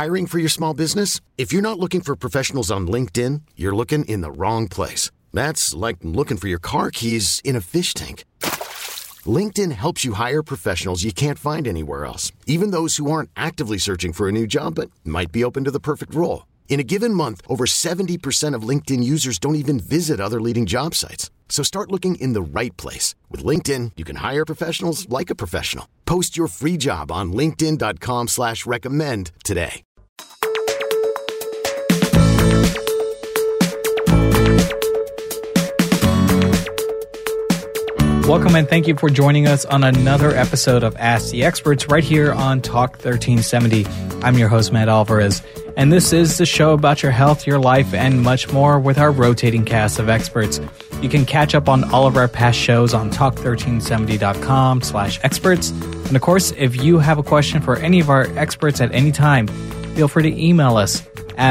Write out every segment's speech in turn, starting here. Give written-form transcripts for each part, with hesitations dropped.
Hiring for your small business? If you're not looking for professionals on LinkedIn, you're looking in the wrong place. That's like looking for your car keys in a fish tank. LinkedIn helps you hire professionals you can't find anywhere else, even those who aren't actively searching for a new job but might be open to the perfect role. In a given month, over 70% of LinkedIn users don't even visit other leading job sites. So start looking in the right place. With LinkedIn, you can hire professionals like a professional. Post your free job on linkedin.com/recommend today. Welcome and thank you for joining us on another episode of Ask the Experts right here on Talk 1370. I'm your host, Matt Alvarez, and this is the show about your health, your life, and much more with our rotating cast of experts. You can catch up on all of our past shows on talk1370.com/experts. And of course, if you have a question for any of our experts at any time, feel free to email us,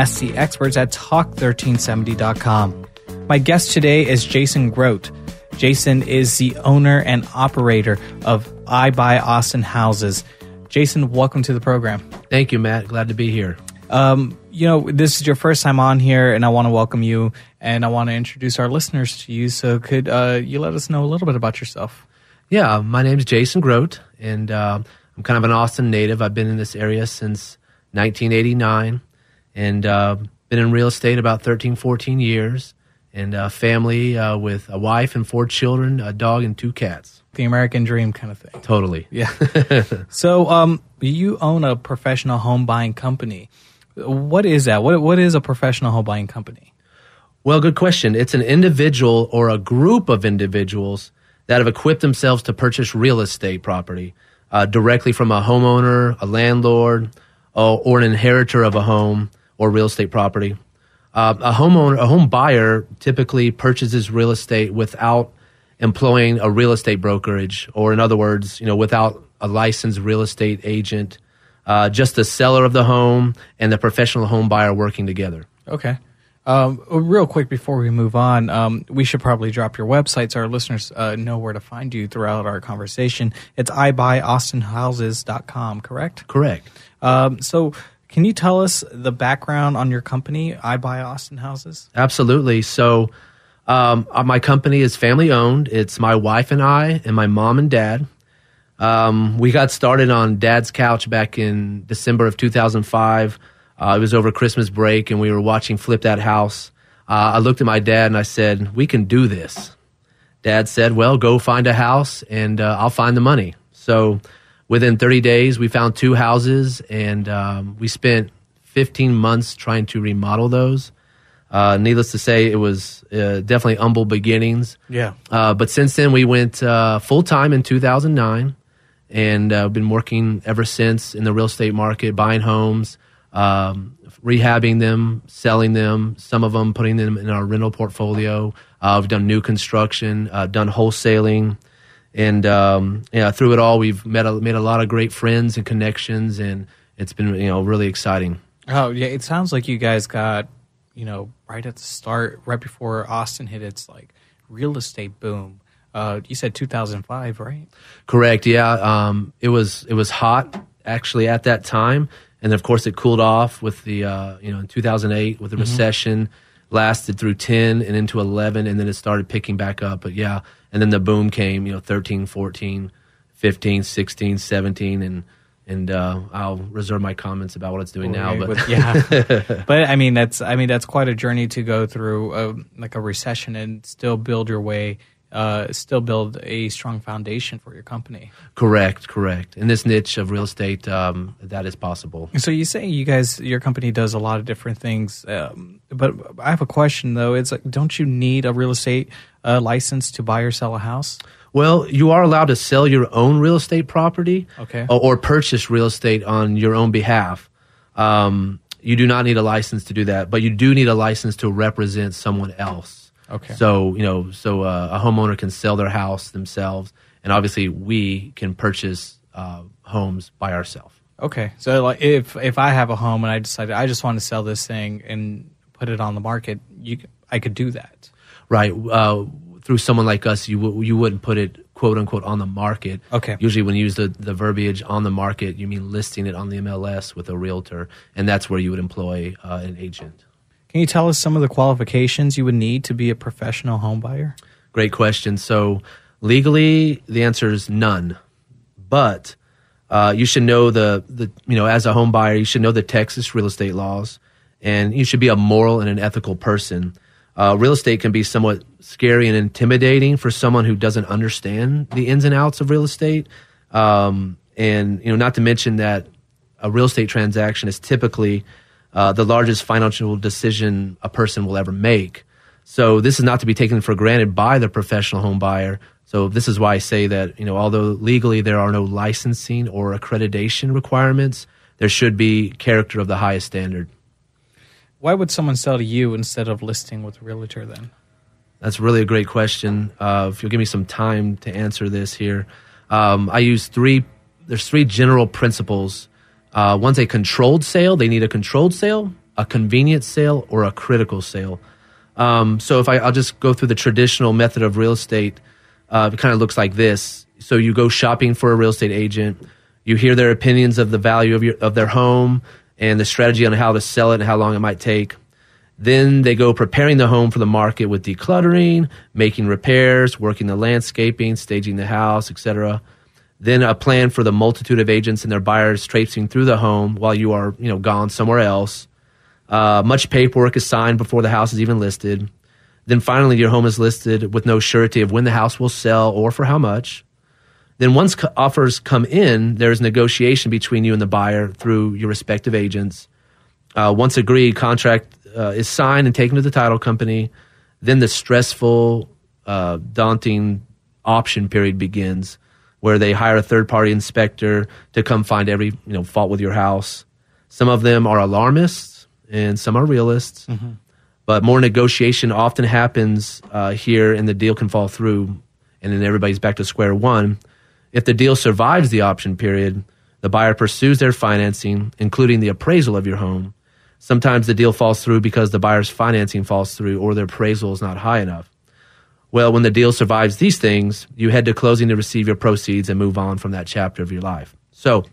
asktheexperts@talk1370.com. My guest today is Jason Grote. Jason is the owner and operator of I Buy Austin Houses. Jason, welcome to the program. Thank you, Matt. Glad to be here. This is your first time on here, and I want to welcome you, and I want to introduce our listeners to you. So could you let us know a little bit about yourself? Yeah, my name's Jason Grote, and I'm kind of an Austin native. I've been in this area since 1989, and been in real estate about 13, 14 years. And a family with a wife and 4 children, a dog, and 2 cats. The American dream kind of thing. Totally. Yeah. So you own a professional home buying company. What is that? What is a professional home buying company? Well, good question. It's an individual or a group of individuals that have equipped themselves to purchase real estate property directly from a homeowner, a landlord, or an inheritor of a home or real estate property. A home buyer typically purchases real estate without employing a real estate brokerage, or in other words, without a licensed real estate agent, just the seller of the home and the professional home buyer working together. Okay. Real quick before we move on, we should probably drop your website so our listeners know where to find you throughout our conversation. It's ibuyaustinhouses.com, correct? Correct. So can you tell us the background on your company, I Buy Austin Houses? Absolutely. So my company is family owned. It's my wife and I and my mom and dad. We got started on Dad's couch back in December of 2005. It was over Christmas break, and we were watching Flip That House. I looked at my dad and I said, "We can do this." Dad said, "Well, go find a house and I'll find the money." So within 30 days, we found 2 houses, and we spent 15 months trying to remodel those. Needless to say, it was definitely humble beginnings. Yeah. But since then, we went full-time in 2009, and been working ever since in the real estate market, buying homes, rehabbing them, selling them, some of them putting them in our rental portfolio. We've done new construction, done wholesaling. And through it all, we've made a lot of great friends and connections, and it's been really exciting. Oh yeah, it sounds like you guys got right at the start, right before Austin hit its real estate boom. You said 2005, right? Correct. Yeah. It was hot actually at that time, and of course it cooled off with the in 2008 with the recession. Lasted through 10 and into 11, and then it started picking back up. But yeah, and then the boom came, 13, 14, 15, 16, 17, and I'll reserve my comments about what it's doing now. But yeah, but I mean that's quite a journey to go through, a recession and still build your way, still build a strong foundation for your company. Correct. In this niche of real estate, that is possible. So you say your company does a lot of different things, but I have a question though. It's don't you need a real estate license to buy or sell a house? Well, you are allowed to sell your own real estate property, okay, or purchase real estate on your own behalf. You do not need a license to do that, but you do need a license to represent someone else. Okay. So, a homeowner can sell their house themselves, and obviously we can purchase homes by ourselves. Okay. So if I have a home and I decided I just want to sell this thing and put it on the market, I could do that. Right. Through someone like us, you wouldn't put it, quote unquote on the market. Okay. Usually when you use the verbiage on the market, you mean listing it on the MLS with a realtor, and that's where you would employ an agent. Can you tell us some of the qualifications you would need to be a professional home buyer? Great question. So legally, the answer is none. But you should know as a home buyer, you should know the Texas real estate laws, and you should be a moral and an ethical person. Real estate can be somewhat scary and intimidating for someone who doesn't understand the ins and outs of real estate. And not to mention that a real estate transaction is typically the largest financial decision a person will ever make. So this is not to be taken for granted by the professional home buyer. So this is why I say that, although legally there are no licensing or accreditation requirements, there should be character of the highest standard. Why would someone sell to you instead of listing with a realtor then? That's really a great question. If you'll give me some time to answer this here. I use there's three general principles. One's a controlled sale. They need a controlled sale, a convenient sale, or a critical sale. So if I'll just go through the traditional method of real estate, it kind of looks like this. So you go shopping for a real estate agent. You hear their opinions of the value of their home and the strategy on how to sell it and how long it might take. Then they go preparing the home for the market with decluttering, making repairs, working the landscaping, staging the house, etc. Then a plan for the multitude of agents and their buyers traipsing through the home while you are, gone somewhere else. Much paperwork is signed before the house is even listed. Then finally, your home is listed with no surety of when the house will sell or for how much. Then once offers come in, there's negotiation between you and the buyer through your respective agents. Once agreed, contract is signed and taken to the title company. Then the stressful, daunting option period begins, where they hire a third-party inspector to come find every fault with your house. Some of them are alarmists and some are realists. Mm-hmm. But more negotiation often happens here, and the deal can fall through, and then everybody's back to square one. If the deal survives the option period, the buyer pursues their financing, including the appraisal of your home. Sometimes the deal falls through because the buyer's financing falls through or their appraisal is not high enough. Well, when the deal survives these things, you head to closing to receive your proceeds and move on from that chapter of your life. So,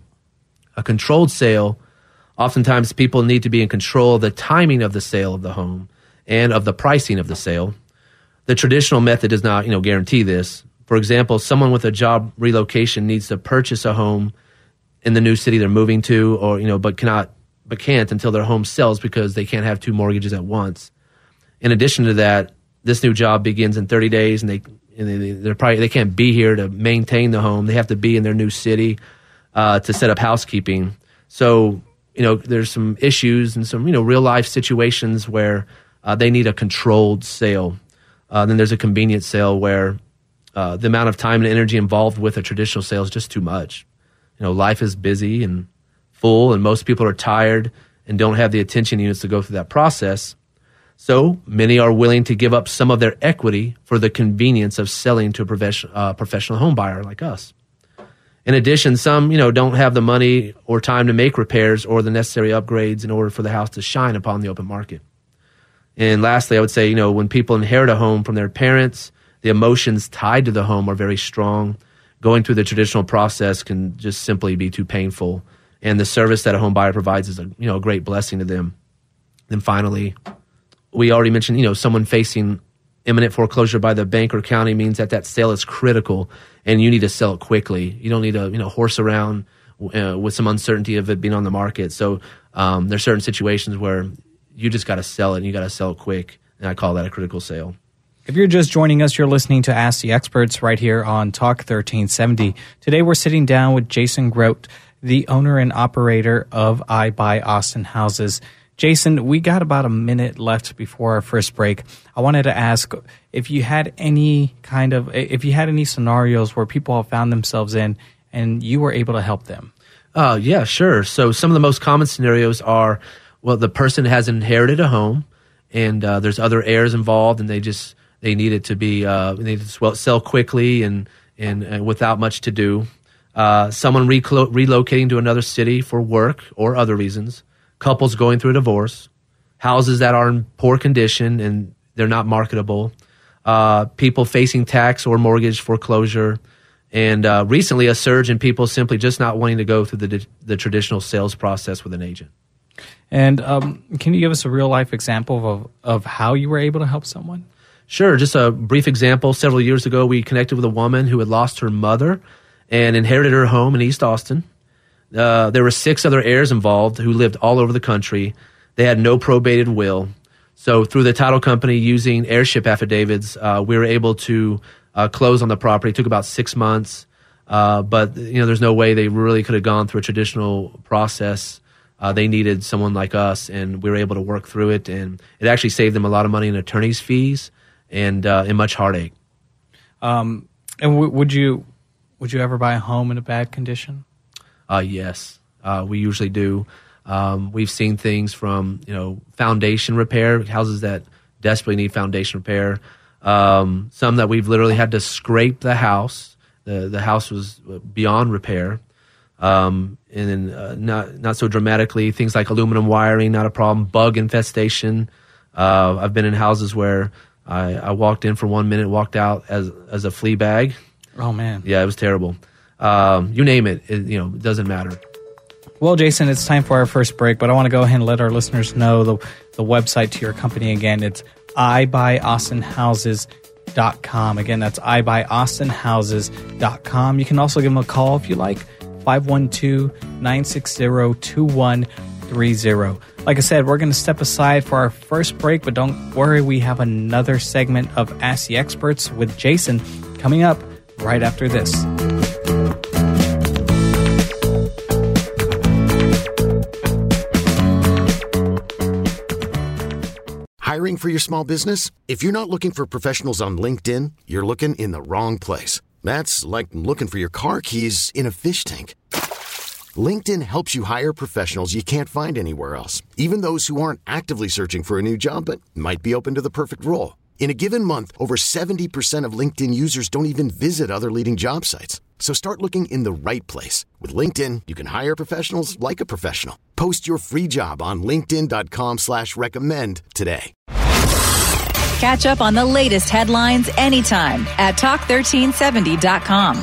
a controlled sale, oftentimes people need to be in control of the timing of the sale of the home and of the pricing of the sale. The traditional method does not, guarantee this. For example, someone with a job relocation needs to purchase a home in the new city they're moving to, or but can't until their home sells because they can't have two mortgages at once. In addition to that, this new job begins in 30 days, and they can't be here to maintain the home. They have to be in their new city to set up housekeeping. So there's some issues and some real life situations where they need a controlled sale. Then there's a convenient sale where the amount of time and energy involved with a traditional sale is just too much. Life is busy and full, and most people are tired and don't have the attention units to go through that process. So many are willing to give up some of their equity for the convenience of selling to a professional home buyer like us. In addition, some don't have the money or time to make repairs or the necessary upgrades in order for the house to shine upon the open market. And lastly, I would say, when people inherit a home from their parents, the emotions tied to the home are very strong. Going through the traditional process can just simply be too painful. And the service that a home buyer provides is a great blessing to them. Then finally, we already mentioned, someone facing imminent foreclosure by the bank or county means that sale is critical and you need to sell it quickly. You don't need to, horse around with some uncertainty of it being on the market. So there's certain situations where you just got to sell it and you got to sell it quick. And I call that a critical sale. If you're just joining us, you're listening to Ask the Experts right here on Talk 1370. Today we're sitting down with Jason Grote, the owner and operator of I Buy Austin Houses. Jason, we got about a minute left before our first break. I wanted to ask if you had any scenarios where people have found themselves in and you were able to help them. Yeah, sure. So some of the most common scenarios are, the person has inherited a home and there's other heirs involved, and they need it to be sell quickly and without much to do. Someone relocating to another city for work or other reasons. Couples going through a divorce. Houses that are in poor condition and they're not marketable. People facing tax or mortgage foreclosure. And recently, a surge in people simply just not wanting to go through the traditional sales process with an agent. And can you give us a real-life example of how you were able to help someone? Sure. Just a brief example. Several years ago, we connected with a woman who had lost her mother and inherited her home in East Austin. There were 6 other heirs involved who lived all over the country. They had no probated will. So through the title company using heirship affidavits, we were able to close on the property. It took about 6 months, but there's no way they really could have gone through a traditional process. They needed someone like us, and we were able to work through it. And it actually saved them a lot of money in attorney's fees and much heartache. And would you ever buy a home in a bad condition? Yes, we usually do. We've seen things from foundation repair, houses that desperately need foundation repair. Some that we've literally had to scrape the house. The house was beyond repair. And then not so dramatically, things like aluminum wiring, not a problem. Bug infestation. I've been in houses where I walked in for 1 minute, walked out as a flea bag. Oh man. Yeah, it was terrible. You name it, it doesn't matter. Well, Jason, it's time for our first break, but I want to go ahead and let our listeners know the website to your company again. It's ibuyaustinhouses.com. Again, that's ibuyaustinhouses.com. You can also give them a call if you like, 512-960-2130. Like I said, we're going to step aside for our first break, but don't worry, we have another segment of Ask the Experts with Jason coming up right after this. Hiring for your small business? If you're not looking for professionals on LinkedIn, you're looking in the wrong place. That's like looking for your car keys in a fish tank. LinkedIn helps you hire professionals you can't find anywhere else, even those who aren't actively searching for a new job but might be open to the perfect role. In a given month, over 70% of LinkedIn users don't even visit other leading job sites. So start looking in the right place. With LinkedIn, you can hire professionals like a professional. Post your free job on linkedin.com/recommend today. Catch up on the latest headlines anytime at talk1370.com.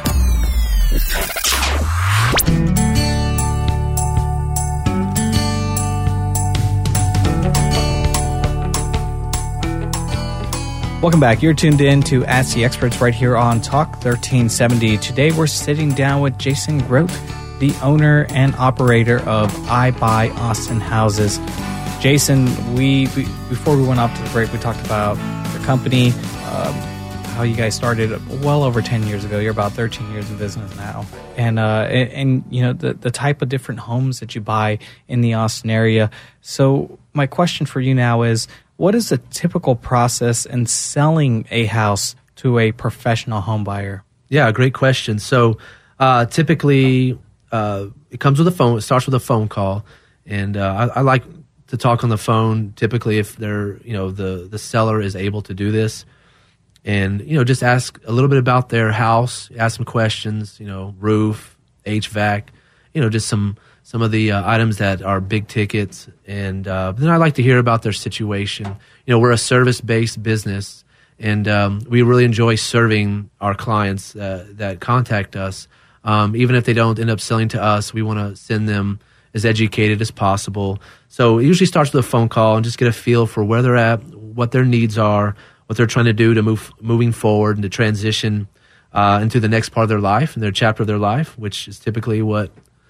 Welcome back. You're tuned in to Ask the Experts right here on Talk 1370. Today we're sitting down with Jason Grote, the owner and operator of I Buy Austin Houses. Jason, before we went off to the break, we talked about the company, how you guys started well over 10 years ago. You're about 13 years in business now. And the type of different homes that you buy in the Austin area. So my question for you now is, what is the typical process in selling a house to a professional home buyer? Yeah, great question. So typically it comes with a phone. It starts with a phone call. And I like to talk on the phone typically if they're, the seller is able to do this. And, just ask a little bit about their house, ask some questions, roof, HVAC, just some of the items that are big tickets. And then I like to hear about their situation. We're a service-based business, and we really enjoy serving our clients that contact us. Even if they don't end up selling to us, we want to send them as educated as possible. So it usually starts with a phone call and just get a feel for where they're at, what their needs are, what they're trying to do to moving forward and to transition into the next part of their life and their chapter of their life, which is typically what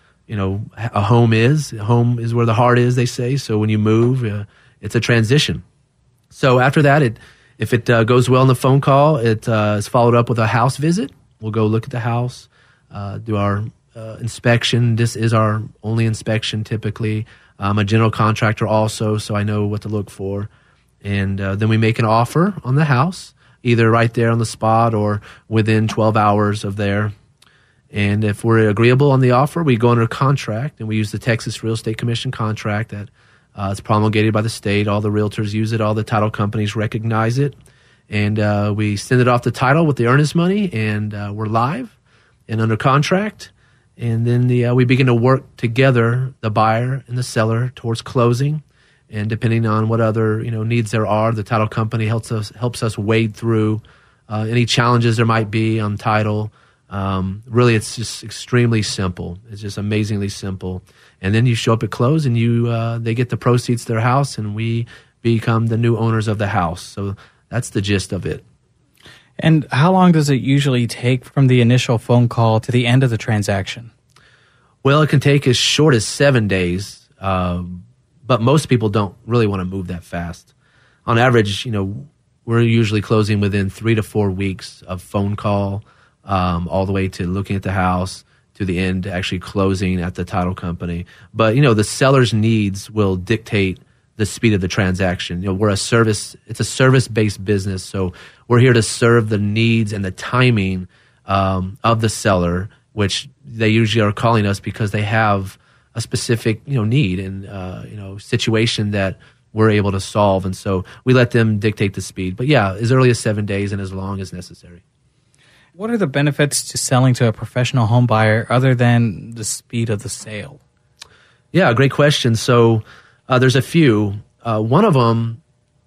a home is. A home is where the heart is, they say. So when you move, it's a transition. So after that, if it goes well in the phone call, it is followed up with a house visit. We'll go look at the house, do our inspection. This is our only inspection typically. I'm a general contractor also, so I know what to look for. And then we make an offer on the house, either right there on the spot or within 12 hours of there. And if we're agreeable on the offer, we go under contract, and we use the Texas Real Estate Commission contract that is promulgated by the state. All the realtors use it. All the title companies recognize it. And we send it off the title with the earnest money, and we're live and under contract. And then we begin to work together, the buyer and the seller, towards closing. And depending on what other needs there are, the title company helps us wade through any challenges there might be on title Really, it's just extremely simple. It's just amazingly simple. And then you show up at close, and they get the proceeds to their house, and we become the new owners of the house. So that's the gist of it. And how long does it usually take from the initial phone call to the end of the transaction? Well, it can take as short as 7 days, but most people don't really want to move that fast. On average, we're usually closing within 3 to 4 weeks of phone call, all the way to looking at the house, to the end, actually closing at the title company. But, the seller's needs will dictate the speed of the transaction. We're it's a service-based business, so we're here to serve the needs and the timing of the seller, which they usually are calling us because they have a specific, need and, situation that we're able to solve. And so we let them dictate the speed. But yeah, as early as 7 days and as long as necessary. What are the benefits to selling to a professional home buyer other than the speed of the sale? Yeah, great question. So there's a few. One of them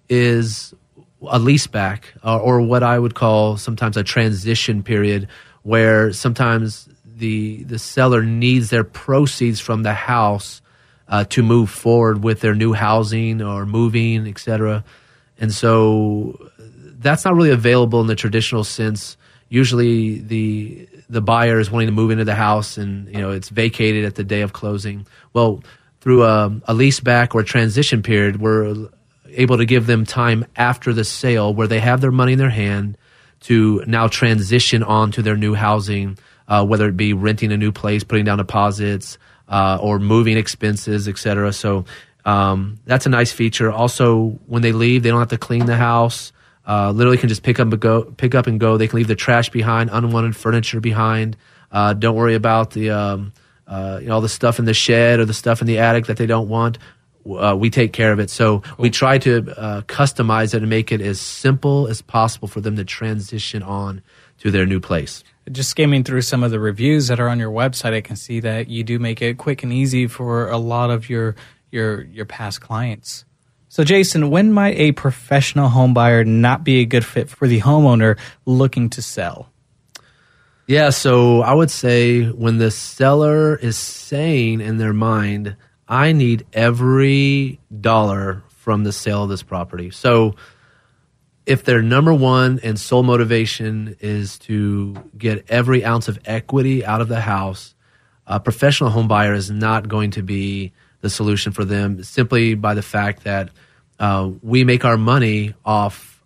is a leaseback, or what I would call sometimes a transition period, where sometimes the seller needs their proceeds from the house to move forward with their new housing or moving, etc. And so that's not really available in the traditional sense. Usually the buyer is wanting to move into the house, and it's vacated at the day of closing. Well, through a leaseback or a transition period, we're able to give them time after the sale where they have their money in their hand to now transition on to their new housing, whether it be renting a new place, putting down deposits, or moving expenses, etc. So that's a nice feature. Also, when they leave, they don't have to clean the house. Literally can just pick up and go. They can leave the trash behind, unwanted furniture behind. Don't worry about the all the stuff in the shed or the stuff in the attic that they don't want. We take care of it. So we try to customize it and make it as simple as possible for them to transition on to their new place. Just skimming through some of the reviews that are on your website, I can see that you do make it quick and easy for a lot of your past clients. So, Jason, when might a professional home buyer not be a good fit for the homeowner looking to sell? Yeah, so I would say when the seller is saying in their mind, I need every dollar from the sale of this property. So if their number one and sole motivation is to get every ounce of equity out of the house, a professional home buyer is not going to be the solution for them, simply by the fact that we make our money off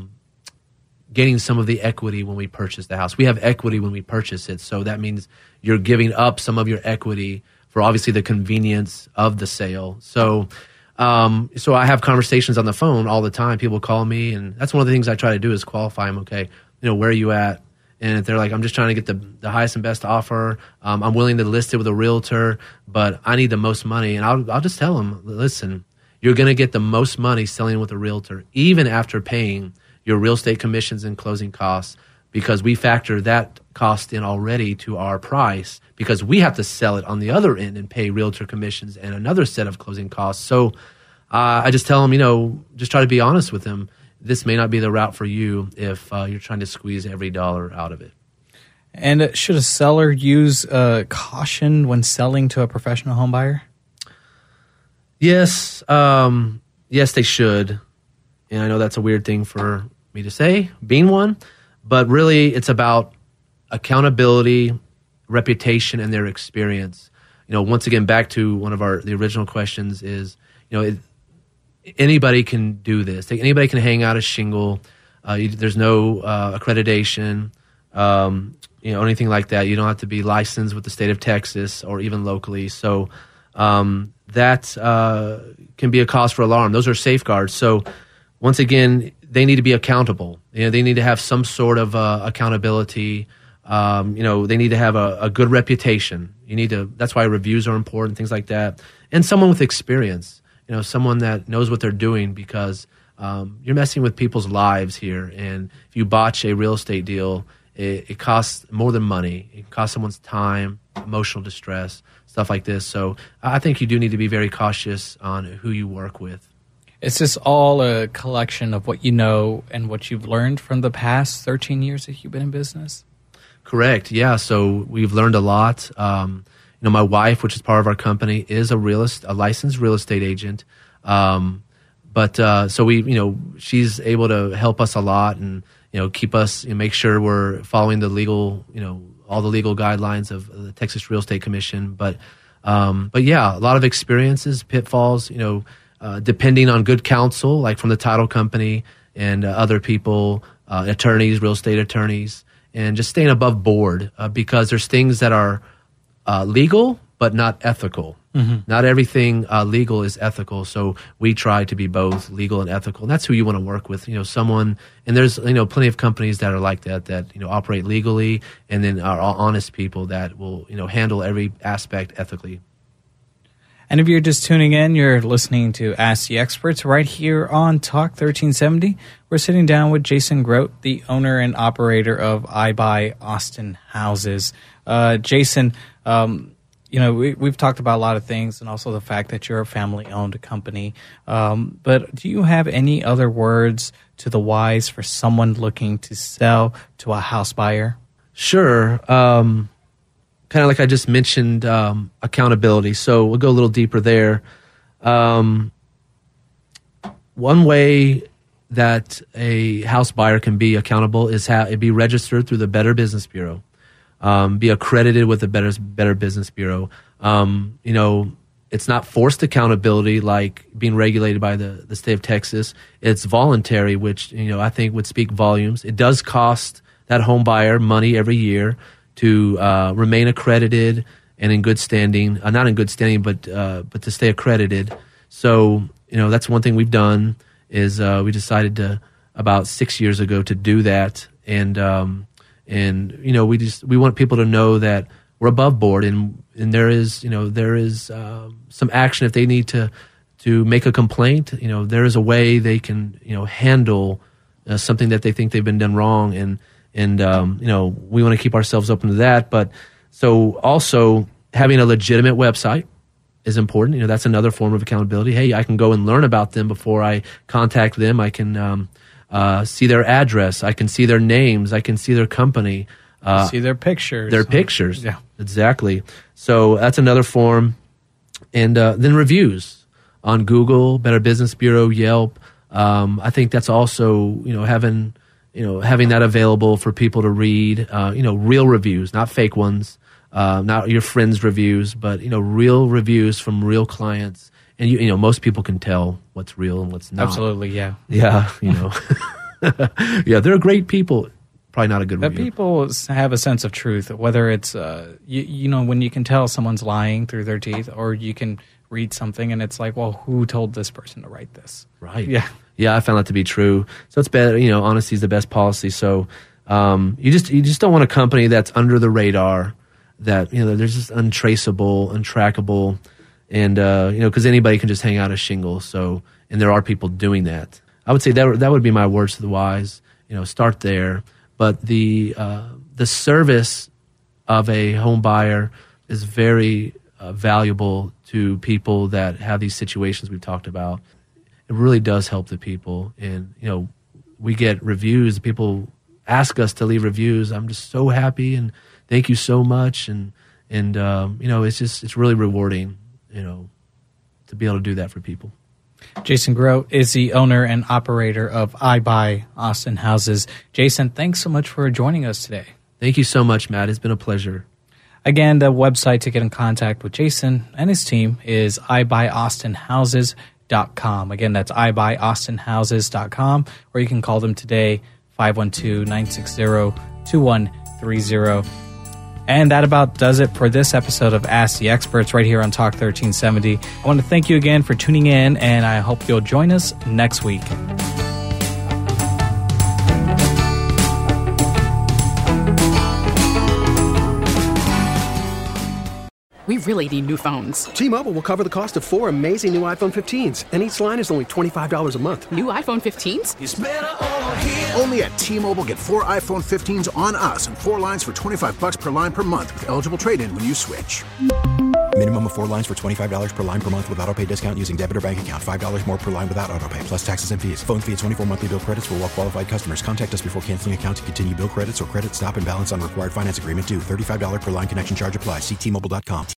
getting some of the equity when we purchase the house. We have equity when we purchase it, so that means you're giving up some of your equity for obviously the convenience of the sale. So I have conversations on the phone all the time. People call me, and that's one of the things I try to do is qualify them. Okay, where are you at? And if they're like, I'm just trying to get the highest and best offer, I'm willing to list it with a realtor, but I need the most money. And I'll just tell them, listen, you're going to get the most money selling with a realtor, even after paying your real estate commissions and closing costs, because we factor that cost in already to our price, because we have to sell it on the other end and pay realtor commissions and another set of closing costs. So I just tell them, just try to be honest with them. This may not be the route for you if you're trying to squeeze every dollar out of it. And should a seller use caution when selling to a professional home buyer? Yes. Yes, they should. And I know that's a weird thing for me to say, being one, but really it's about accountability, reputation, and their experience. Once again, back to one of the original questions is, anybody can do this. Anybody can hang out a shingle. There's no accreditation, anything like that. You don't have to be licensed with the state of Texas or even locally. So that can be a cause for alarm. Those are safeguards. So once again, they need to be accountable. They need to have some sort of accountability. They need to have a good reputation. That's why reviews are important, things like that. And someone with experience, someone that knows what they're doing, because you're messing with people's lives here. And if you botch a real estate deal, it costs more than money. It costs someone's time, emotional distress, stuff like this. So I think you do need to be very cautious on who you work with. Is this all a collection of what you know and what you've learned from the past 13 years that you've been in business? Correct. Yeah. So we've learned a lot. My wife, which is part of our company, is a licensed real estate agent. So she's able to help us a lot and, keep us, make sure we're following the legal, all the legal guidelines of the Texas Real Estate Commission. But yeah, a lot of experiences, pitfalls, depending on good counsel, like from the title company and other people, attorneys, real estate attorneys, and just staying above board because there's things that are legal but not ethical. Mm-hmm. Not everything legal is ethical, so we try to be both legal and ethical. And that's who you want to work with, someone. And there's plenty of companies that are like that operate legally, and then are honest people that will handle every aspect ethically. And if you're just tuning in, you're listening to Ask the Experts right here on Talk 1370. We're sitting down with Jason Grote, the owner and operator of iBuy Austin Houses. Jason, we've talked about a lot of things, and also the fact that you're a family-owned company. But do you have any other words to the wise for someone looking to sell to a house buyer? Sure. Kind of like I just mentioned, accountability. So we'll go a little deeper there. One way that a house buyer can be accountable is be registered through the Better Business Bureau. Be accredited with the Better Business Bureau. It's not forced accountability like being regulated by the state of Texas. It's voluntary, which, I think would speak volumes. It does cost that home buyer money every year to remain accredited and in good standing. Not in good standing, but to stay accredited. So, that's one thing we've done is we decided about 6 years ago to do that. And we want people to know that we're above board, and there is some action if they need to make a complaint. There is a way they can handle something that they think they've been done wrong, and we want to keep ourselves open to that. But so also having a legitimate website is important. That's another form of accountability. Hey, I can go and learn about them before I contact them. I can see their address. I can see their names. I can see their company. See their pictures. Yeah, exactly. So that's another form. And then reviews on Google, Better Business Bureau, Yelp. I think that's also having that available for people to read. Real reviews, not fake ones, not your friends' reviews, but real reviews from real clients. And most people can tell what's real and what's not. Absolutely, yeah. Yeah, yeah, they're great people. Probably not a good review. But people have a sense of truth, whether it's when you can tell someone's lying through their teeth, or you can read something and it's like, well, who told this person to write this? Right. Yeah. Yeah, I found that to be true. So it's better. Honesty is the best policy. So you just don't want a company that's under the radar, that they're just untraceable, untrackable. And, because anybody can just hang out a shingle. So, and there are people doing that. I would say that would be my words to the wise. Start there. But the service of a home buyer is very valuable to people that have these situations we've talked about. It really does help the people. And, we get reviews. People ask us to leave reviews. I'm just so happy and thank you so much. And it's really rewarding. To be able to do that for people. Jason Grote is the owner and operator of iBuy Austin Houses. Jason, thanks so much for joining us today. Thank you so much, Matt. It's been a pleasure. Again, the website to get in contact with Jason and his team is iBuyAustinHouses.com. Again, that's iBuyAustinHouses.com, or you can call them today, 512-960-2130. And that about does it for this episode of Ask the Experts right here on Talk 1370. I want to thank you again for tuning in, and I hope you'll join us next week. We really need new phones. T-Mobile will cover the cost of 4 amazing new iPhone 15s, and each line is only $25 a month. New iPhone 15s? It's better over here. Only at T-Mobile, get 4 iPhone 15s on us and 4 lines for $25 per line per month with eligible trade-in when you switch. Minimum of 4 lines for $25 per line per month with autopay discount using debit or bank account. $5 more per line without autopay, plus taxes and fees. Phone fee at 24 monthly bill credits for well qualified customers. Contact us before canceling account to continue bill credits or credit stop and balance on required finance agreement due. $35 per line connection charge applies. See T-Mobile.com.